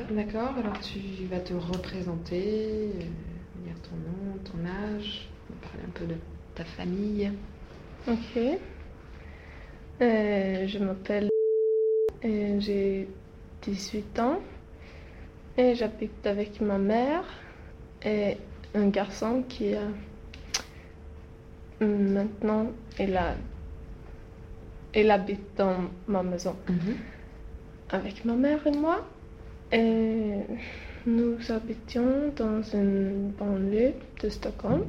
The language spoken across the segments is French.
D'accord, alors tu vas te représenter, dire ton nom, ton âge, parler un peu de ta famille. Ok. Je m'appelle, j'ai 18 ans et j'habite avec ma mère et un garçon qui a maintenant, il habite dans ma maison avec ma mère et moi. Et nous habitions dans une banlieue de Stockholm.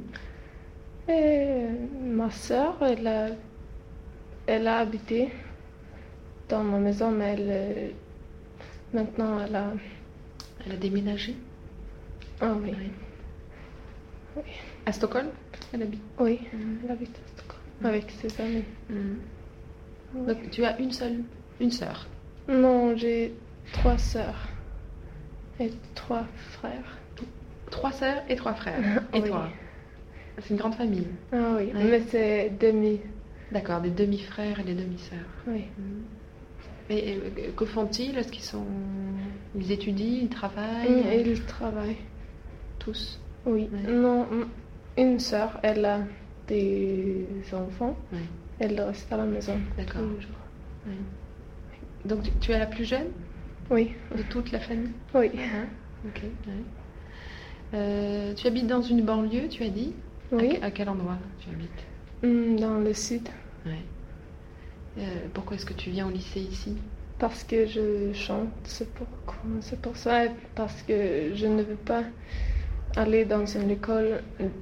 Et ma sœur, elle a habité dans ma maison, mais maintenant elle a... Elle a déménagé? Ah oui. Oui. À Stockholm, elle habite? Oui, elle habite à Stockholm avec ses amis. Oui. Donc tu as une sœur? Non, j'ai 3 sœurs et 3 frères. 3 sœurs et 3 frères. Et oui. toi? C'est une grande famille. Ah oui, mais c'est demi. D'accord, des demi-frères et des demi-sœurs. Oui. Et que font-ils? Est-ce ils étudient, ils travaillent? Ils travaillent. Tous? Oui. Ouais. Non, une sœur, elle a des enfants. Ouais. Elle reste à la maison. D'accord. Toujours. Ouais. Donc tu es la plus jeune? Oui. De toute la famille? Oui. Ok. Ouais. Tu habites dans une banlieue, tu as dit? Oui. À quel endroit tu habites? Dans le sud. Ouais. Pourquoi est-ce que tu viens au lycée ici? Parce que je chante, c'est pour ça. Et parce que je ne veux pas aller dans une école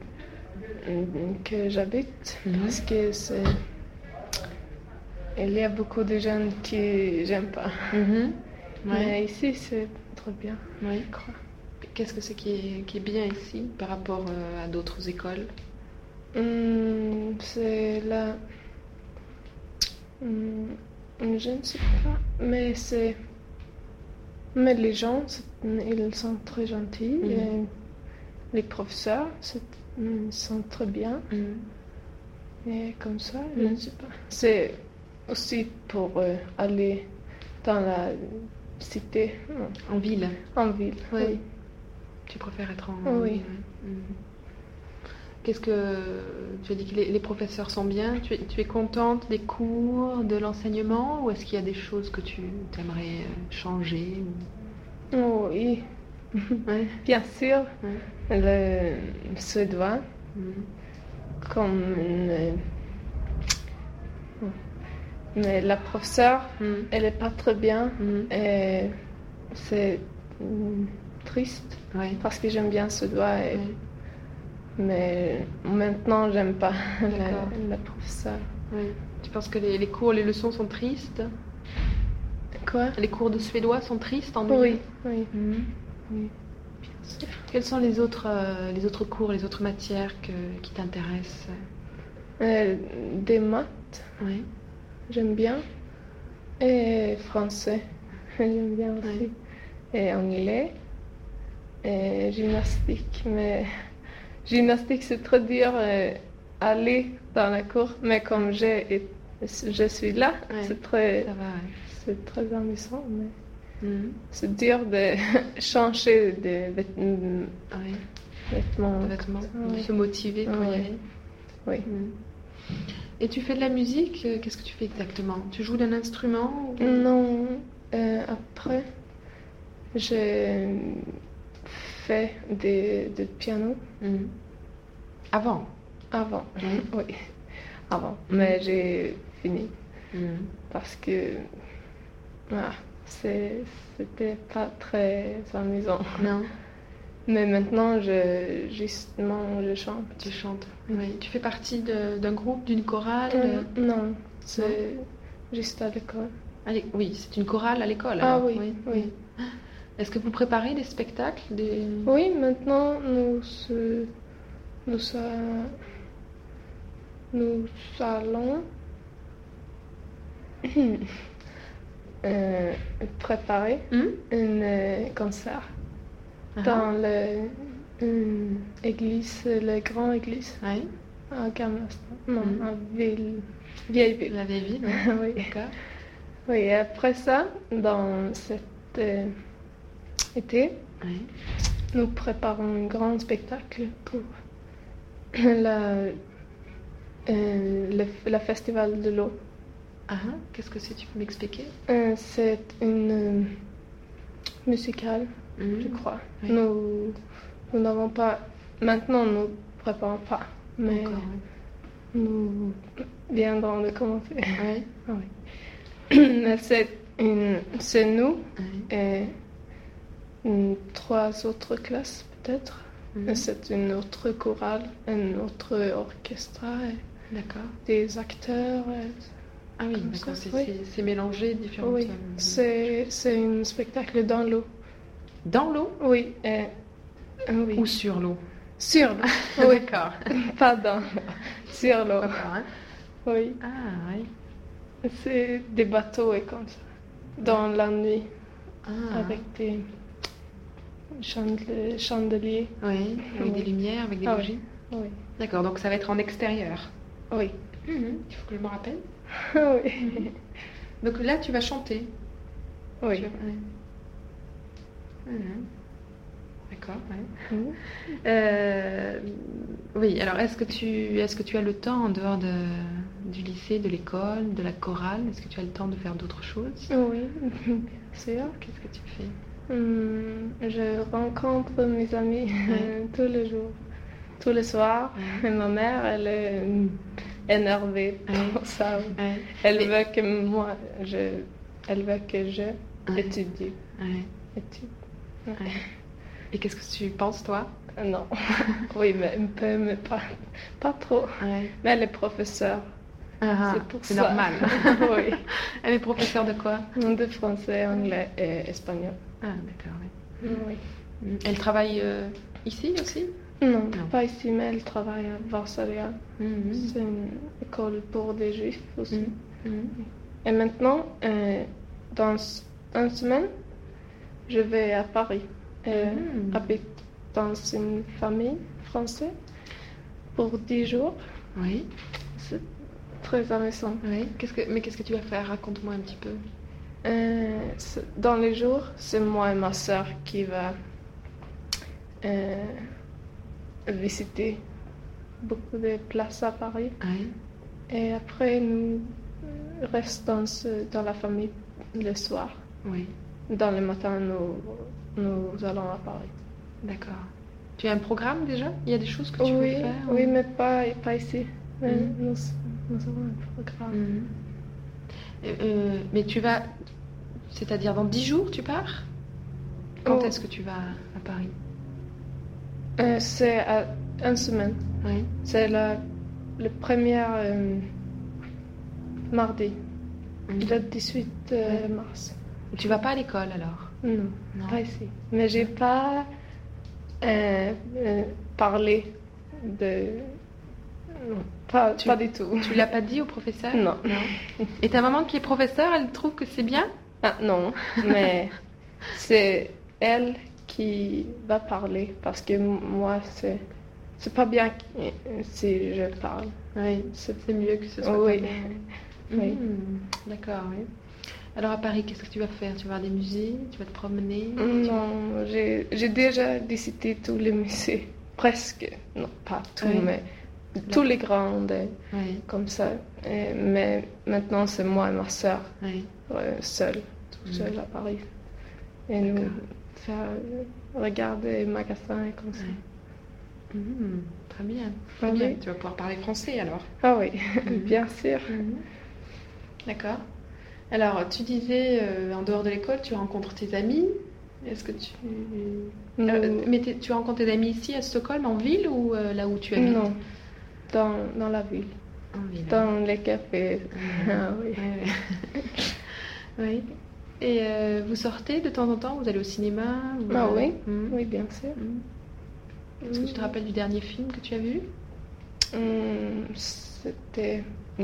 que j'habite. Parce que il y a beaucoup de jeunes qui j'aime pas. Ouais. Mais ici, c'est trop bien. Oui. Je crois. Qu'est-ce que c'est qui est bien ici par rapport à d'autres écoles? C'est là... je ne sais pas, mais les gens, ils sont très gentils. Et les professeurs, ils sont très bien. Et comme ça, je ne sais pas. C'est aussi pour aller dans la cité. En ville? En ville, oui. Tu préfères être en ville? Qu'est-ce que tu as dit que les professeurs sont bien? Tu es contente des cours, de l'enseignement, ou est-ce qu'il y a des choses que tu aimerais changer? Oh, oui, bien sûr. Le suédois, comme mais la professeure, elle est pas très bien. Et c'est triste parce que j'aime bien suédois. Mais maintenant, j'aime pas la professeure. Oui. Tu penses que les cours, les leçons sont tristes? Quoi? Les cours de suédois sont tristes, ennuyeux? Oui. Bien sûr. Quels sont les autres cours, les autres matières qui t'intéressent? Des maths. Oui. J'aime bien. Et français. J'aime bien aussi. Et anglais. Et gymnastique. Mais gymnastique, c'est très dur aller dans la cour. Mais comme je suis là, c'est très amusant. Mais c'est dur de changer de vêtements. De se motiver pour y aller. Oui. Et tu fais de la musique? Qu'est-ce que tu fais exactement? Tu joues d'un instrument ou... Non. Après, j'ai fait du piano. Avant? Oui. Avant. Mais j'ai fini. Parce que c'était pas très amusant. Non. Mais maintenant, je chante. Tu chantes? Oui. Tu fais partie d'un groupe, d'une chorale? Non, c'est juste à l'école. Oui, c'est une chorale à l'école. Ah alors. Oui. Est-ce que vous préparez des spectacles? Oui, maintenant, nous allons préparer un concert dans l'église, la grande église. Oui. À Gamlastan. Non, à Vieille Ville. La Vieille Ville, oui. D'accord. Oui, et après ça, dans cette été, Oui. nous préparons un grand spectacle pour la, le festival de l'eau. Ah, qu'est-ce que c'est? Tu peux m'expliquer? C'est une musicale, je crois. Oui. Nous n'avons pas... Maintenant, nous ne préparons pas, mais Encore, nous viendrons de commencer. oui. Oui. Mais c'est nous Oui. et 3 autres classes, peut-être. Mhm. Et c'est une autre chorale, un autre orchestre, et D'accord. des acteurs. Ah oui, Comme d'accord, ça, c'est oui. c'est mélangé différentes... Oui, c'est un spectacle dans l'eau. Dans l'eau Oui, oui. ou sur l'eau? Sur l'eau. Oui, D'accord. pas dans l'eau. Sur l'eau. D'accord, hein. Oui. Ah, oui. C'est des bateaux et comme ça. Dans la nuit, Ah. avec des chandeliers. Oui, avec des Oui. lumières, avec des Ah bougies. Oui. D'accord, donc ça va être en extérieur. Oui. Il faut que je me rappelle. Oui. Donc là, tu vas chanter. Oui. Tu vas- ouais. D'accord, ouais. Mhm. Oui, alors est-ce que tu as le temps en dehors du lycée, de l'école, de la chorale? Est-ce que tu as le temps de faire d'autres choses? Oui, bien sûr. Qu'est-ce que tu fais? Je rencontre mes amis Ouais. tous les jours, tous les soirs. Ouais. Et ma mère, elle est énervée Ouais. pour ça. Ouais. Elle Mais- veut que elle veut que je Ouais. étudie. Ouais, Étudie. ouais. Et qu'est-ce que tu penses, toi? Non. Oui, mais un peu, mais pas trop. Ouais. Mais elle est professeure. Ah, C'est pour c'est ça. normal. Oui. Elle est professeure de quoi? De français, anglais et espagnol. Ah, d'accord, oui. Oui. Elle travaille ici aussi? Non, Non. pas ici, mais elle travaille à Varsovia. Mhm. C'est une école pour des juifs aussi. Mhm. Et maintenant, dans une semaine, je vais à Paris. Et habite dans une famille française pour 10 jours. Oui. C'est très amusant. Oui. Mais qu'est-ce que tu vas faire? Raconte-moi un petit peu. Dans les jours, c'est moi et ma sœur qui va visiter beaucoup de places à Paris. Oui. Et après, nous restons dans la famille le soir. Oui. Dans le matin, nous allons à Paris. D'accord. Tu as un programme déjà? Il y a des choses que tu veux Oui, faire? oui, mais pas ici. Mais Mhm. nous avons un programme. Mais tu vas... C'est-à-dire dans 10 jours, tu pars? Quand Oh. est-ce que tu vas à Paris? C'est à une semaine. Oui. C'est le premier mardi, le 18 mars. Tu vas pas à l'école alors? Non, Non. pas ici. Mais j'ai pas parlé de... Non, pas du tout. Tu l'as pas dit au professeur? Non. Et ta maman qui est professeure, elle trouve que c'est bien? Ah, non, mais c'est elle qui va parler parce que moi, c'est pas bien si je parle. Oui, c'est mieux que ce soit Oui. ta mère. Oui. D'accord, oui. Alors à Paris, qu'est-ce que tu vas faire? Tu vas voir des musées? Tu vas te promener? Non, j'ai déjà visité tous les musées, presque. Non, pas tous, Oui. mais tous les grands, Oui, comme ça. Mais maintenant, c'est moi et ma soeur, oui. seuls, tout seuls à Paris. Et nous D'accord. faire regarder les magasins et comme ça. Ouais. Très bien. Ah Très bien. oui. Tu vas pouvoir parler français alors. Ah oui, bien sûr. D'accord. Alors, tu disais, en dehors de l'école, tu rencontres tes amis. Est-ce que tu... mais tu rencontres tes amis ici à Stockholm, en ville, ou là où tu habites? Non, dans la ville, En ville. dans les cafés. Ah oui. Ouais, ouais. Oui. Et vous sortez de temps en temps? Vous allez au cinéma? Ah oui, Mhm. oui, bien sûr. Mhm. Est-ce que tu te rappelles du dernier film que tu as vu? C'était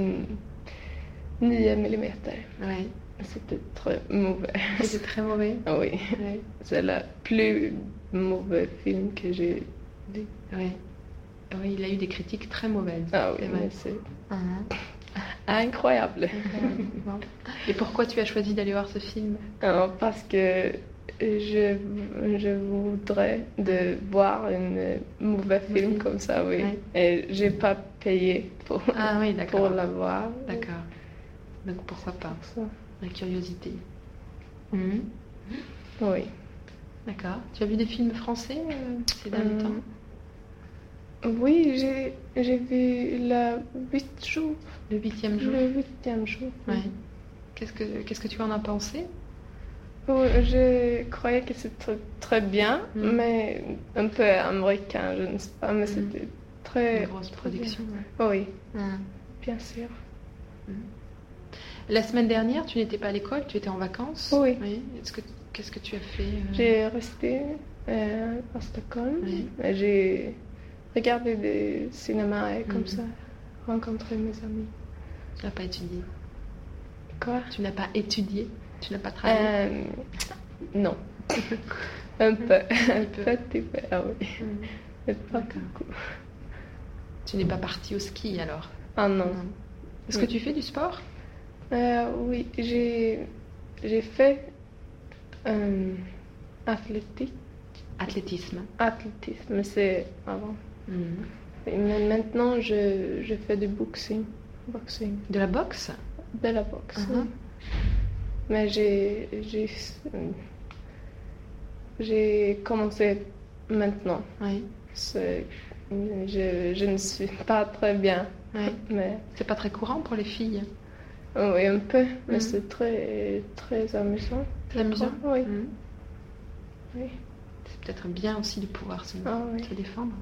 9 mm. Oui. C'était très mauvais. C'était très mauvais. Ah oui, Oui. c'est le plus mauvais film que j'ai vu. Oui. Oui, il a eu des critiques très mauvaises. Ah oui, c'est vrai. mais c'est Mhm. incroyable. Bon. Et pourquoi tu as choisi d'aller voir ce film? Alors, parce que je voudrais de voir un mauvais film comme ça, oui. Ouais. Et j'ai pas payé pour, Ah oui, pour d'accord. la voir. D'accord. Donc pourquoi pas? Ça. La curiosité. Mhm. Oui. D'accord. Tu as vu des films français ces derniers temps? Oui, j'ai vu le 8 jours. Le 8e jour? Le 8e jour. Ouais. Qu'est-ce que tu en as pensé? Oh, je croyais que c'était très bien, mais un peu américain, je ne sais pas, mais c'était très... Une grosse production. bien. Oui, Ouais. bien sûr. La semaine dernière, tu n'étais pas à l'école, tu étais en vacances? Oui. Qu'est-ce que tu as fait? J'ai resté à Stockholm. Oui. Et j'ai regardé des cinémas et comme ça, rencontré mes amis. Tu n'as pas étudié? Quoi? Tu n'as pas étudié? Tu n'as pas travaillé? Non. Un peu. Un peu. petit peu, ah oui. Mais pas D'accord. beaucoup. Tu n'es pas partie au ski alors? Ah non. Est-ce que tu fais du sport? Oui, j'ai fait athlétisme. Athlétisme, c'est avant. Mais maintenant, je fais du boxing. De la boxe? De la boxe. Oui. Mais j'ai commencé maintenant. Oui. Je ne suis pas très bien. Oui. Mais c'est pas très courant pour les filles? Oui, un peu, mais c'est très, très amusant. C'est amusant? Oui. Oui. C'est peut-être bien aussi de pouvoir se défendre.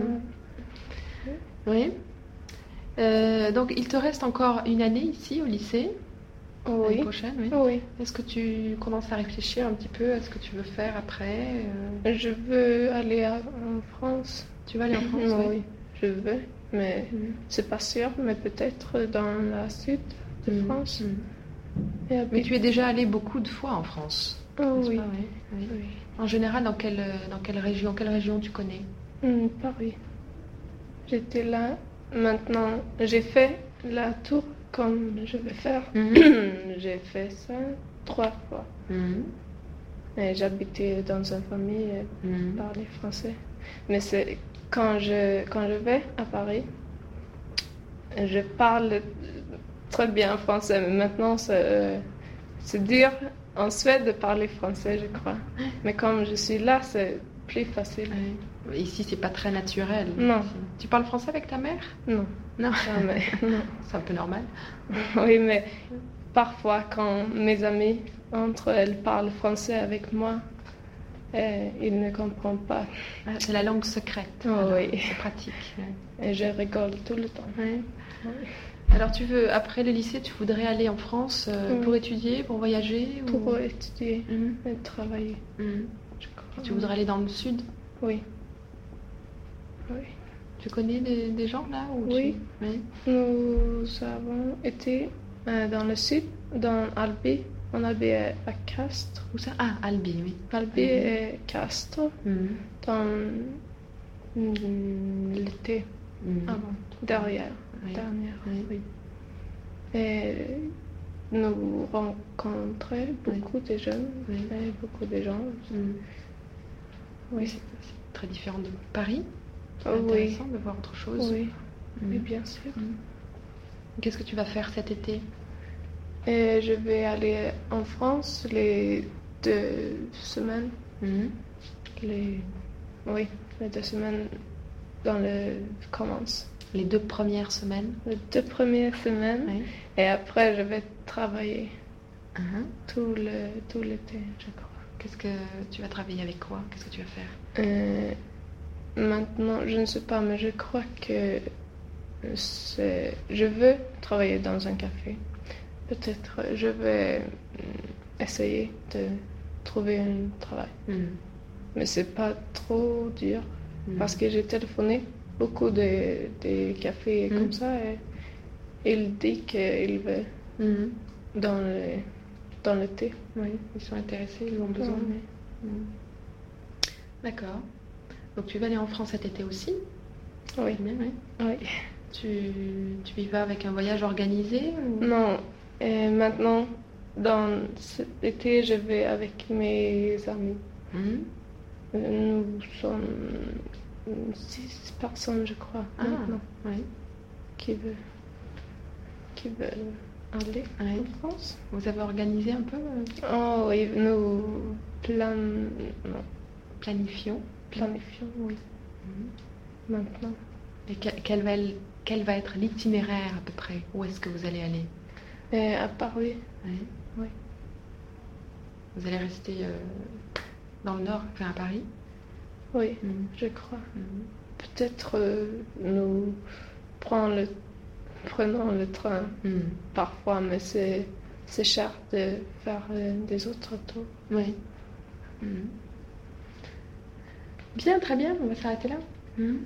Oui. Donc, il te reste encore une année ici au lycée? L'année prochaine, oui. Oui. Est-ce que tu commences à réfléchir un petit peu à ce que tu veux faire après? Je veux aller en France. Tu vas aller en France? Oui, je veux, mais c'est pas sûr, mais peut-être dans la sud de France. Mais tu es déjà allé beaucoup de fois en France? Oui. Pas, oui. En général, dans quelle région? Quelle région tu connais? Paris. J'étais là. Maintenant, j'ai fait la tour comme je vais faire. J'ai fait ça 3 fois. Et j'habitais dans une famille et parlais français. Mais c'est quand je vais à Paris, je parle très bien français. Mais maintenant, c'est dur en Suède de parler français, je crois. Mais comme je suis là, c'est plus facile. Ici, c'est pas très naturel. Non. Tu parles français avec ta mère? Non. Non. Jamais. Non. C'est un peu normal. Oui, mais parfois, quand mes amis, entre elles, parlent français avec moi, ils ne comprennent pas. C'est la langue secrète. Oui. C'est pratique. Et je rigole tout le temps. Oui. Alors, après le lycée, tu voudrais aller en France pour étudier, pour voyager? Pour étudier et travailler. Je crois. Tu voudrais aller dans le sud? Oui. Tu connais des gens là? Oui. Nous avons été dans le sud, dans Albi. On habite à Castres. Où ça? Ah, Albi, oui. Albi et Castres. Dans l'été. Avant. Derrière. Oui. Et nous rencontrons beaucoup de jeunes et beaucoup de gens. Oui, c'est très différent de Paris. C'est intéressant de voir autre chose. Oui, bien sûr. Qu'est-ce que tu vas faire cet été? Et je vais aller en France les 2 semaines. Les 2 semaines dans le commence. Les 2 premières semaines? Les 2 premières semaines. Oui. Et après, je vais travailler tout l'été, je crois. Qu'est-ce que tu vas travailler avec quoi? Qu'est-ce que tu vas faire? Maintenant, je ne sais pas, mais je crois que je veux travailler dans un café. Peut-être je vais essayer de trouver un travail. Mais c'est pas trop dur parce que j'ai téléphoné beaucoup de cafés comme ça et il dit qu'il veut dans l'été. Oui, ils sont intéressés, ils ont besoin. D'accord. Donc tu vas aller en France cet été aussi? Oui. Bien, oui. Tu y vas avec un voyage organisé ou... Non. Et maintenant, dans cet été, je vais avec mes amis. Nous sommes 6 personnes, je crois, maintenant, oui. qui veulent aller en France. Vous avez organisé un peu Oh oui, nous planifions, oui. Maintenant. Et quel va être l'itinéraire à peu près? Où est-ce que vous allez aller? À Paris. Oui. Vous allez rester dans le nord, enfin à Paris? Oui, je crois. Peut-être nous prenons le train parfois, mais c'est cher de faire des autres tours. Oui. Bien, très bien, on va s'arrêter là.